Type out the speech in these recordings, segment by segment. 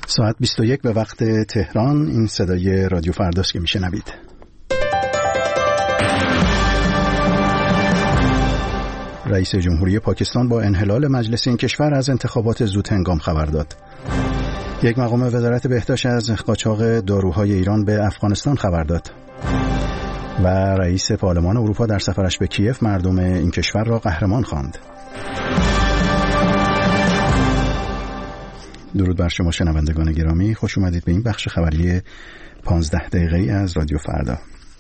ساعت 21 به وقت تهران. این صدای رادیو فرداست که میشنوید. رئیس جمهوری پاکستان با انحلال مجلس این کشور از انتخابات زود هنگام خبر داد. یک مقام وزارت بهداشت از قاچاق داروهای ایران به افغانستان خبر داد. و رئیس پارلمان اروپا در سفرش به کیف مردم این کشور را قهرمان خواند. درود بر شما شنوندگان گرامی، خوش اومدید به این بخش خبری 15 دقیقه‌ای از رادیو فردا.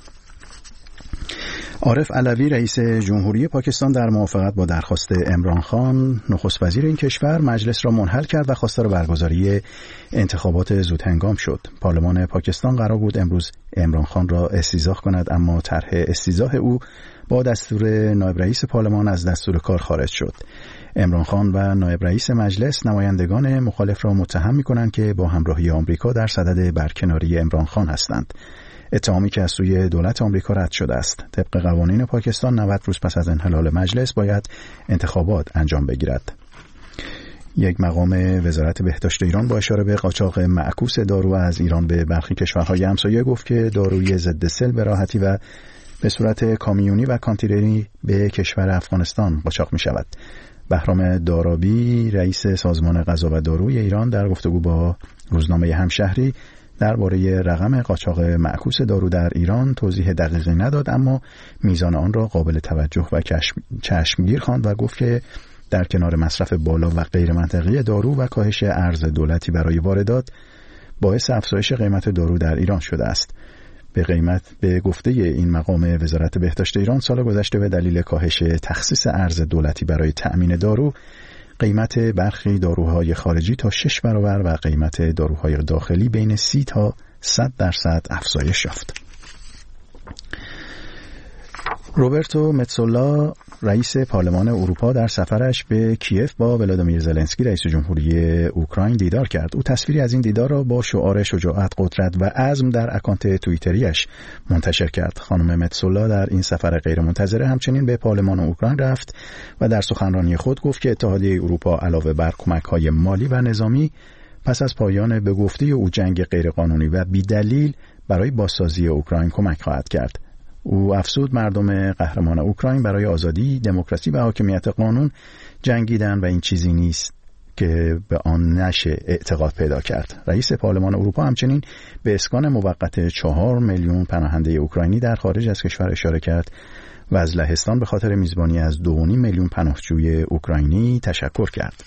عارف علوی رئیس جمهوری پاکستان در موافقت با درخواست عمران خان نخست وزیر این کشور مجلس را منحل کرد و خواستار برگزاری انتخابات زود هنگام شد. پارلمان پاکستان قرار بود امروز عمران خان را استیضاح کند، اما طرح استیضاح او با دستور نایب رئیس پارلمان از دستور کار خارج شد. عمران خان و نایب رئیس مجلس نمایندگان مخالف را متهم می‌کنند که با همراهی آمریکا در صدد برکناری عمران خان هستند. اتهامی که از سوی دولت آمریکا رد شده است. طبق قوانین پاکستان 90 روز پس از انحلال مجلس باید انتخابات انجام بگیرد. یک مقام وزارت بهداشت ایران با اشاره به قاچاق معکوس دارو از ایران به برخی کشورهای همسایه گفت که داروی ضد سل به راحتی و به صورت کامیونی و کانتینری به کشور افغانستان قاچاق می شود. بهرام دارابی رئیس سازمان غذا و داروی ایران در گفتگو با روزنامه همشهری درباره رقم قاچاق معکوس دارو در ایران توضیح دقیقی نداد، اما میزان آن را قابل توجه و چشمگیر خواند و گفت که در کنار مصرف بالا و غیر منطقی دارو و کاهش ارز دولتی برای واردات باعث افزایش قیمت دارو در ایران شده است. به گفته این مقام وزارت بهداشت ایران، سال گذشته به دلیل کاهش تخصیص ارز دولتی برای تأمین دارو قیمت برخی داروهای خارجی تا 6 برابر و قیمت داروهای داخلی بین 30 تا 100% افزایش یافت. روبرتو متسولا رئیس پارلمان اروپا در سفرش به کیف با ولادیمیر زلنسکی رئیس جمهوری اوکراین دیدار کرد. او تصویری از این دیدار را با شعار شجاعت، قدرت و عزم در اکانت توییتریش منتشر کرد. خانم متسولا در این سفر غیرمنتظره همچنین به پارلمان اوکراین رفت و در سخنرانی خود گفت که اتحادیه اروپا علاوه بر کمک‌های مالی و نظامی پس از پایان به گفته او جنگ غیرقانونی و بی‌دلیل برای بازسازی اوکراین کمک خواهد کرد. او افزود مردم قهرمان اوکراین برای آزادی، دموکراسی و حاکمیت قانون جنگیدن و این چیزی نیست که به آن نشه اعتقاد پیدا کرد. رئیس پارلمان اروپا همچنین به اسکان موقت 4 میلیون پناهنده اوکراینی در خارج از کشور اشاره کرد و از لهستان به خاطر میزبانی از 2.5 میلیون پناهجوی اوکراینی تشکر کرد.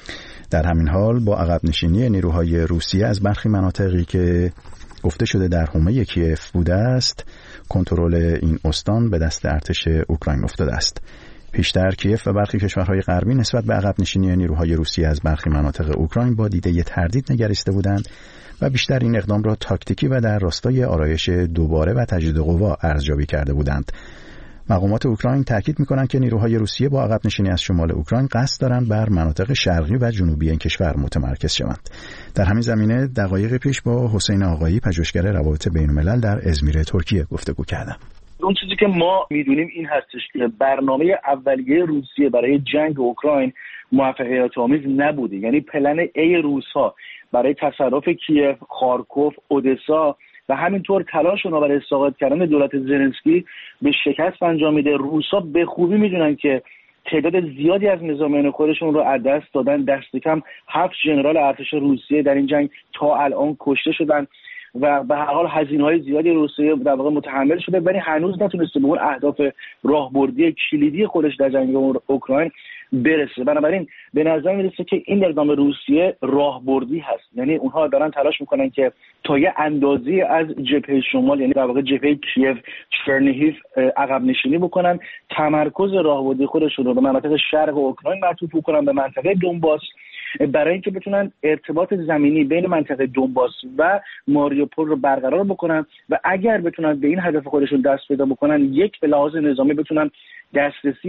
در همین حال با عقب نشینی نیروهای روسیه از برخی مناطقی که گفته شده در حومه کیف بوده است، کنترل این استان به دست ارتش اوکراین افتاده است. پیشتر کیف و برخی کشورهای غربی نسبت به عقب نشینی نیروهای روسیه از برخی مناطق اوکراین با دیده تردید نگریسته بودند و بیشتر این اقدام را تاکتیکی و در راستای آرایش دوباره و تجدید قوا ارزیابی کرده بودند. مقامات اوکراین تاکید می‌کنند که نیروهای روسیه با عقب نشینی از شمال اوکراین قصد دارند بر مناطق شرقی و جنوبی این کشور متمرکز شوند. در همین زمینه دقایق پیش با حسین آقایی پژوهشگر روابط بین‌الملل در ازمیر ترکیه گفتگو کردم. اون چیزی که ما می‌دونیم این هستش که برنامه اولیه روسیه برای جنگ اوکراین موفقیت آمیز نبوده. یعنی پلن ای روس‌ها برای تصرف کیف، خارکوف، اودسا و همینطور تلاش اونها برای اسقاط کردن دولت زلنسکی به شکست انجام میده. روسا به خوبی میدونن که تعداد زیادی از نظامیان خودشون رو از دست دادن. دست کم 7 ژنرال ارتش روسیه در این جنگ تا الان کشته شدن و به هر حال هزینه‌های زیادی روسیه در واقع متحمل شده، ولی هنوز نتونسته به اون اهداف راهبردی کلیدی خودش در جنگ اوکراین برسه. بنابراین به نظر میرسه که این اقدام روسیه راهبردی هست. یعنی اونها دارن تلاش میکنن که تا یه اندازی از جبهه شمال، یعنی در واقع جبهه کیف، چرنیهیف عقب نشینی بکنن، تمرکز راهبردی خودشون رو به مناطق شرق اوکراین معطوف کنن، به منطقه دونباس، برای اینکه بتونن ارتباط زمینی بین منطقه دونباس و ماریوپول رو برقرار بکنن و اگر بتونن به این هدف خودشون دست پیدا بکنن، یک به لحاظ نظامی بتونن دسترسی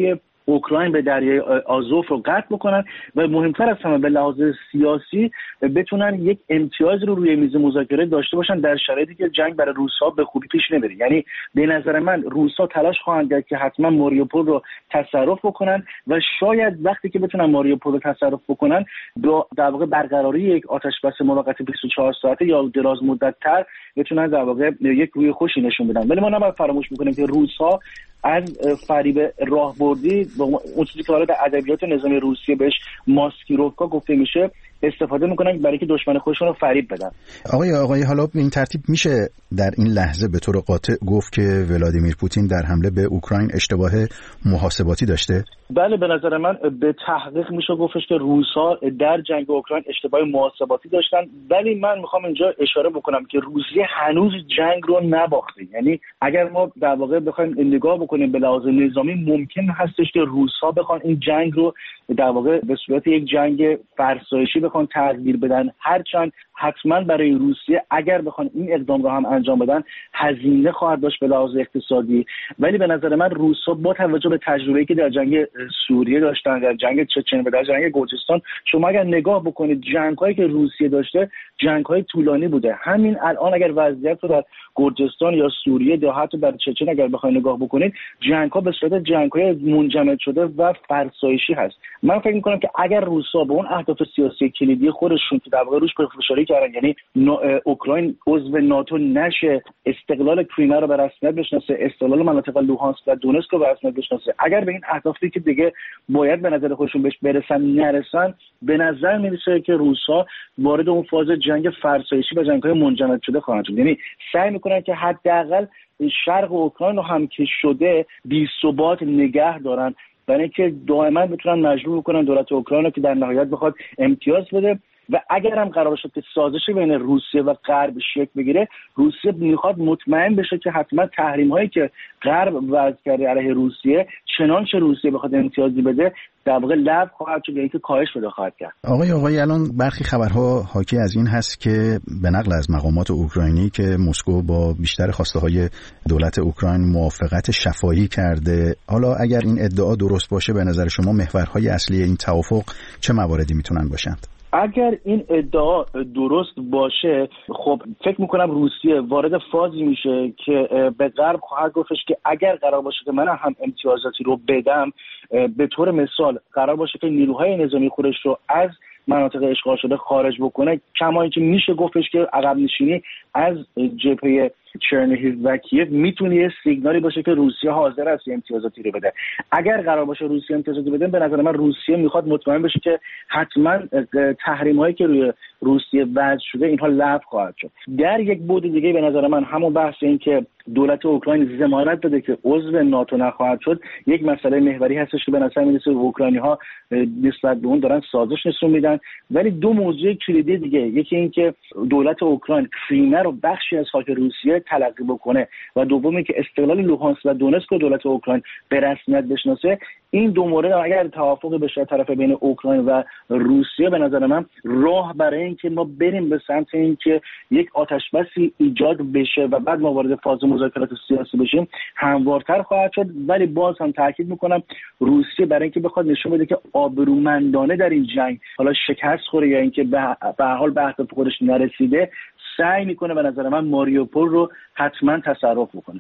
اوکراین به دریای آزوف رو قطع بکنن و مهمتر از همه به لحاظ سیاسی بتونن یک امتیاز رو روی میز مذاکره داشته باشن در شرایطی که جنگ برای روس‌ها به خوبی پیش نمیره. یعنی به نظر من روس‌ها تلاش خواهند کرد که حتما ماریوپول رو تصرف بکنن و شاید وقتی که بتونن ماریوپول رو تصرف بکنن با در واقع برقراری یک آتشبس موقت 24 ساعته یا دراز مدت‌تر بتونن در واقع یک روی خوشی نشون بدن. ولی ما نباید فراموش بکنیم که روس‌ها از فریب راهبردی اون چیزی که حالا در ادبیات نظامی روسیه بهش ماسکیروفکا گفته میشه استفاده میکنن برای که دشمن خودشون رو فریب بدن. آقای حالا به این ترتیب میشه در این لحظه به طور قاطع گفت که ولادیمیر پوتین در حمله به اوکراین اشتباه محاسباتی داشته؟ بله، به نظر من به تحقیق میشه گفتش که روس‌ها در جنگ اوکراین اشتباه محاسباتی داشتن، ولی من میخوام اینجا اشاره بکنم که روسیه هنوز جنگ رو نباخته. یعنی اگر ما در واقع بخوایم نگاه بکنیم به لحاظ نظامی ممکن هستش که روس‌ها بخوان این جنگ رو در واقع به صورت یک جنگ فرسایشی بخوان تغییر بدن، هرچند حتما برای روسیه اگر بخوان این اقدام رو هم انجام بدن هزینه خواهد داشت به لحاظ اقتصادی. ولی به نظر من روس‌ها با توجه به تجربه‌ای که در جنگ سوریه داشتن، در جنگ چچن و در جنگ گرجستان، شما اگر نگاه بکنید جنگ‌هایی که روسیه داشته جنگ‌های طولانی بوده. همین الان اگر وضعیت رو در گرجستان یا سوریه یا حتی در چچن اگر بخواید نگاه بکنید جنگ‌ها به صورت جنگ‌های منجمد شده و فرسایشی هست. من فکر می‌کنم که اگر روس‌ها به اون اهداف سیاسی کلیدی خودشون که در واقع روش پافشاری کردن، یعنی اوکراین عضو ناتو نشه، استقلال کریمیا رو به رسمیت بشناسه، استقلال مناطق لوهانسک و دونتسک رو به رسمیت بشناسه، اگر به این اهدافی که دیگه باید به نظر خودشون بهش برسن نرسن، به نظر میرسه که روس‌ها وارد اون فاز جنگ فرسایشی و جنگ‌های منجمد شده خواهند شد. یعنی سعی می‌کنن که حداقل شرق اوکراین رو هم که شده بی‌ثبات نگه دارن، برای اینکه دائما بتونن مجبور کنن دولت اوکراین رو که در نهایت بخواد امتیاز بده. و اگر هم قرار شد که سازش بین روسیه و غرب شکل بگیره، روسیه میخواد مطمئن بشه که حتما تحریم هایی که غرب وضع کرده علیه روسیه چنانچه روسیه بخواد امتیازی بده در واقع لغو خواهد شد یا اینکه کاهش پیدا خواهد کرد. آقای الان برخی خبرها حاکی از این هست که به نقل از مقامات اوکراینی که مسکو با بیشتر خواسته های دولت اوکراین موافقت شفاهی کرده. حالا اگر این ادعا درست باشه به نظر شما محورهای اصلی این توافق چه مواردی میتونن باشند؟ اگر این ادعا درست باشه، خب فکر میکنم روسیه وارد فازی میشه که به غرب خواهد گفتش که اگر قرار باشه که من هم امتیازاتی رو بدم، به طور مثال قرار باشه که نیروهای نظامی خودش رو از مناطق اشغال شده خارج بکنه، کما اینکه میشه گفتش که عقب نشینی از جبهه چرنیهیو و کیف میتونه یه سیگنالی باشه که روسیه حاضر است امتیازاتی رو بده. اگر قرار باشه روسیه امتیازاتی بده، به نظر من روسیه میخواد مطمئن بشه که حتما تحریم‌هایی که روی روسیه وضع شده اینها لغو خواهد شد. در یک بعد دیگه به نظر من همون بحث این که دولت اوکراین ضمانت داده که عضو ناتو نخواهد شد یک مسئله محوری هستش که به نظر میاد اوکراینی‌ها نسبت به اون دارن سازش نشون میدن. ولی دو موضوع کلیدی دیگه، یکی این که دولت اوکراین کریمیا رو بخشی از خاک روسیه تلقی بکنه و دومی که استقلال لوهانسک و دونتسک رو دولت اوکراین به رسمیت بشناسه. این دو مورد اگر توافق بشه طرف بین اوکراین و روسیه، به نظر من راه برای اینکه ما بریم به سمت اینکه یک آتشبسی ایجاد بشه و بعد ما وارد فاز مذاکرات سیاسی بشیم هموارتر خواهد شد. ولی باز هم تاکید میکنم روسیه برای اینکه بخواد نشون بده که آبرومندانه در این جنگ حالا شکست خوره یا اینکه به هر حال به اهداف خودش نرسیده، سعی میکنه به نظر من ماریوپول رو حتما تصرف بکنه.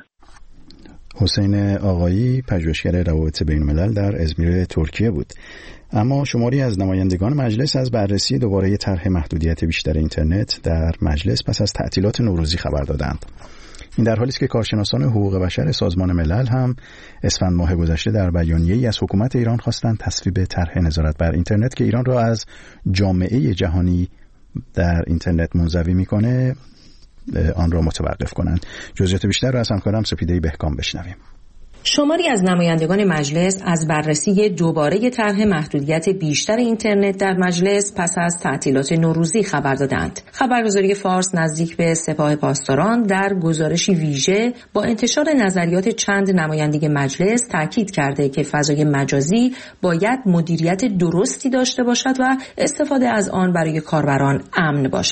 حسین آقایی، پژوهشگر روابط بین‌الملل در ازمیر ترکیه بود. اما شماری از نمایندگان مجلس از بررسی دوباره طرح محدودیت بیشتر اینترنت در مجلس پس از تعطیلات نوروزی خبر دادند. این در حالی است که کارشناسان حقوق بشر سازمان ملل هم اسفند ماه گذشته در بیانیه‌ای از حکومت ایران خواستند تصویب طرح نظارت بر اینترنت که ایران را از جامعه جهانی در اینترنت منزوی میکنه آن را متوقف کنند. جزئیات بیشتر را از همکارم سپیده بهکام بشنویم. شماری از نمایندگان مجلس از بررسی دوباره طرح محدودیت بیشتر اینترنت در مجلس پس از تعطیلات نوروزی خبر دادند. خبرگزاری فارس نزدیک به سپاه پاسداران در گزارشی ویژه با انتشار نظریات چند نماینده مجلس تاکید کرده که فضای مجازی باید مدیریت درستی داشته باشد و استفاده از آن برای کاربران امن باشد.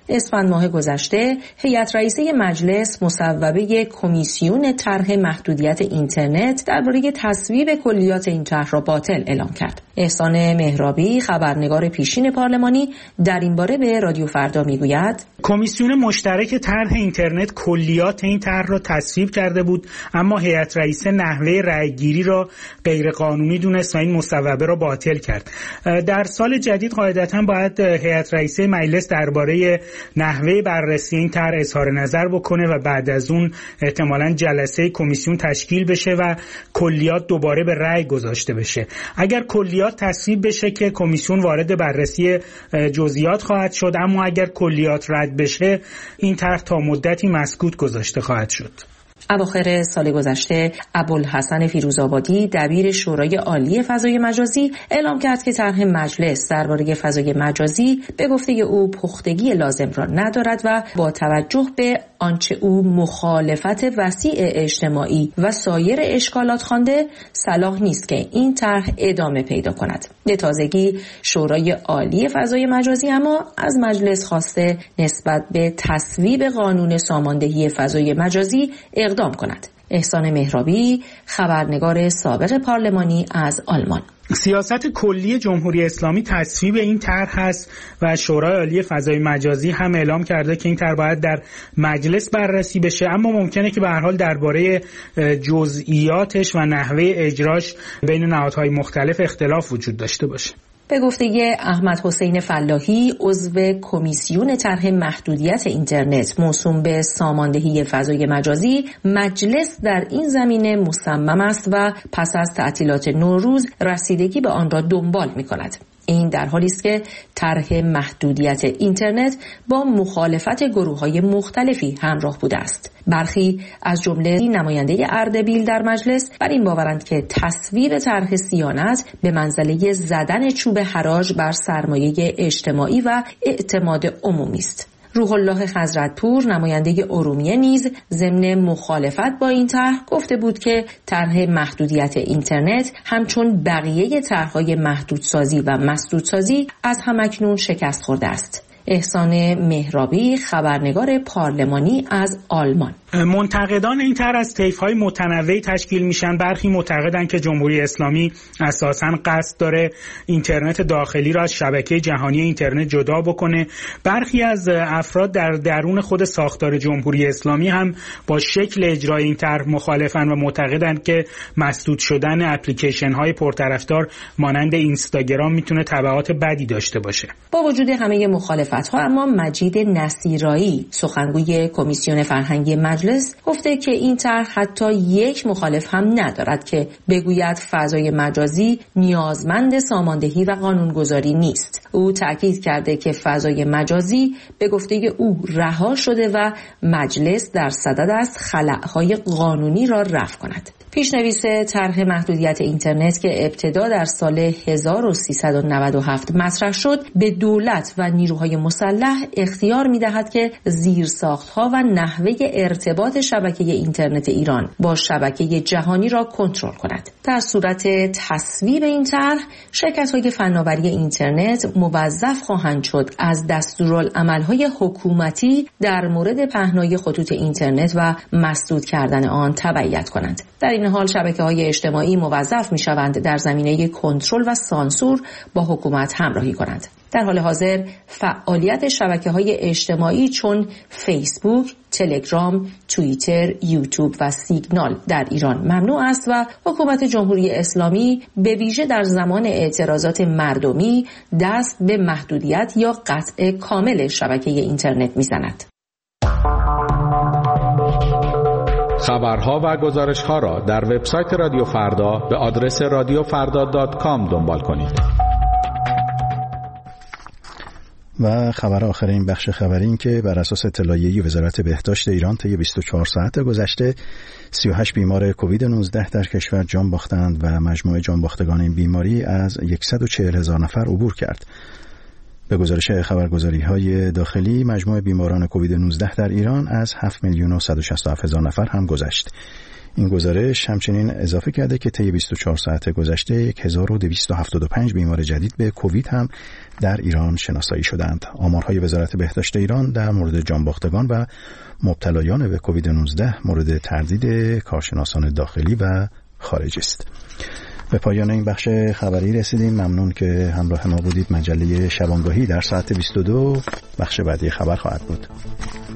اسفند ماه گذشته هیئت رئیسه مجلس مصوبه کمیسیون طرح محدودیت اینترنت درباره تصویب کلیات این طرح را باطل اعلام کرد. احسان مهرابی خبرنگار پیشین پارلمانی در این باره به رادیو فردا میگوید کمیسیون مشترک طرح اینترنت کلیات این طرح را تصویب کرده بود، اما هیئت رئیسه نحوه رأی‌گیری را غیرقانونی دونست و این مصوبه را باطل کرد. در سال جدید قاعدتاً باید هیئت رئیسه مجلس درباره نحوه بررسی این طرح اظهار نظر بکنه و بعد از اون احتمالاً جلسه کمیسیون تشکیل بشه و کلیات دوباره به رأی گذاشته بشه. اگر کلیات تصویب بشه که کمیسیون وارد بررسی جزئیات خواهد شد، اما اگر کلیات رد بشه این طرح تا مدتی مسکوت گذاشته خواهد شد. اواخر سال گذشته ابوالحسن فیروزآبادی دبیر شورای عالی فضای مجازی اعلام کرد که طرح مجلس درباره فضای مجازی به گفته او پختگی لازم را ندارد و با توجه به آنچه او مخالفت وسیع اجتماعی و سایر اشکالات خوانده صلاح نیست که این طرح ادامه پیدا کند. به تازگی شورای عالی فضای مجازی اما از مجلس خواسته نسبت به تصویب قانون ساماندهی فضای مجازی اقدام کند. احسان مهرابی خبرنگار سابق پارلمانی از آلمان. سیاست کلی جمهوری اسلامی تصویب این طرح است و شورای عالی فضای مجازی هم اعلام کرده که این طرح باید در مجلس بررسی بشه، اما ممکنه که به هر حال درباره جزئیاتش و نحوه اجراش بین نهادهای مختلف اختلاف وجود داشته باشه. به گفته احمد حسین فلاحی عضو کمیسیون طرح محدودیت اینترنت موسوم به ساماندهی فضای مجازی، مجلس در این زمینه مصمم است و پس از تعطیلات نوروز رسیدگی به آن را دنبال می‌کند. این در حالی است که طرح محدودیت اینترنت با مخالفت گروه‌های مختلفی همراه بوده است. برخی از جمله نماینده اردبیل در مجلس بر این باورند که تصویب طرح صیانت به منزله زدن چوب حراج بر سرمایه اجتماعی و اعتماد عمومی است. روح الله خضرتپور نماینده ارومیه نیز ضمن مخالفت با این طرح گفته بود که طرح محدودیت اینترنت همچون بقیه طرح‌های محدودسازی و مسدودسازی از همکنون شکست خورده است. احسان مهرابی خبرنگار پارلمانی از آلمان. منتقدان این طرح از طیف‌های متنوعی تشکیل میشن. برخی معتقدند که جمهوری اسلامی اساساً قصد داره اینترنت داخلی را از شبکه جهانی اینترنت جدا بکنه. برخی از افراد در درون خود ساختار جمهوری اسلامی هم با شکل اجرای این طرح مخالفن و معتقدند که مسدود شدن اپلیکیشن‌های پرطرفدار مانند اینستاگرام میتونه تبعات بدی داشته باشه. با وجود همه مخالفت‌ها اما مجید نصیرایی سخنگوی کمیسیون فرهنگی مجلس گفته که این طرح حتی یک مخالف هم ندارد که بگوید فضای مجازی نیازمند ساماندهی و قانونگذاری نیست. او تأکید کرده که فضای مجازی به گفته او رها شده و مجلس در صدد است خلأهای قانونی را رفع کند. پیشنویس طرح محدودیت اینترنت که ابتدا در سال 1397 مطرح شد به دولت و نیروهای مسلح اختیار می‌دهد که زیرساخت‌ها و نحوه ارتباط شبکه اینترنت ایران با شبکه جهانی را کنترل کند. در صورت تصویب این طرح، شرکت‌های فناوری اینترنت موظف خواهند شد از دستورالعمل‌های حکومتی در مورد پهنای خطوط اینترنت و مسدود کردن آن تبعیت کنند. در این حال شبکه‌های اجتماعی موظف می‌شوند در زمینه کنترل و سانسور با حکومت همراهی کنند. در حال حاضر فعالیت شبکه‌های اجتماعی چون فیسبوک، تلگرام، توییتر، یوتیوب و سیگنال در ایران ممنوع است و حکومت جمهوری اسلامی به ویژه در زمان اعتراضات مردمی دست به محدودیت یا قطع کامل شبکه اینترنت می‌زند. خبرها و گزارش‌ها را در وبسایت رادیو فردا به آدرس radiofarda.com دنبال کنید. و خبر آخر این بخش خبری این که بر اساس اطلاعیه وزارت بهداشت ایران طی 24 ساعت گذشته 38 بیمار کووید 19 در کشور جان باختند و مجموع جان باختگان این بیماری از 140,000 نفر عبور کرد. به گزارش خبرگزاری‌های داخلی مجموع بیماران کووید 19 در ایران از 7,167,000 نفر هم گذشت. این گزارش همچنین اضافه کرده که طی 24 ساعت گذشته 1275 بیمار جدید به کووید هم در ایران شناسایی شدند. آمارهای وزارت بهداشت ایران در مورد جانباختگان و مبتلایان به کووید 19 مورد تردید کارشناسان داخلی و خارجی است. به پایان این بخش خبری رسیدیم. ممنون که همراه ما بودید. مجله شبانگاهی در ساعت 22 بخش بعدی خبر خواهد بود.